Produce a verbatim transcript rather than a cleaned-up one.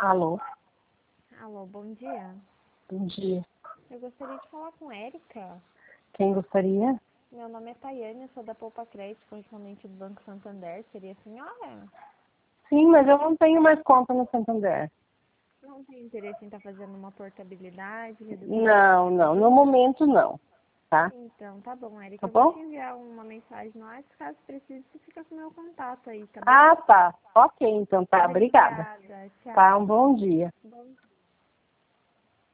Alô, Alô, bom dia. bom dia. Eu gostaria de falar com Érica. Quem gostaria? Meu nome é Tayane, eu sou da Poupa Crédito, correspondente do Banco Santander. Seria a senhora? Sim, mas eu não tenho mais conta no Santander. Não tem interesse em estar fazendo uma portabilidade, redução Não, de não, no juros? momento não, tá? Então, tá bom, Érica. Tá Eu vou te bom? enviar uma mensagem no WhatsApp, caso precise, você fica com o meu contato aí, tá bom? Ah, tá. Ok, então tá. Obrigada. Obrigada, Tá, tchau. um bom dia. Bom dia.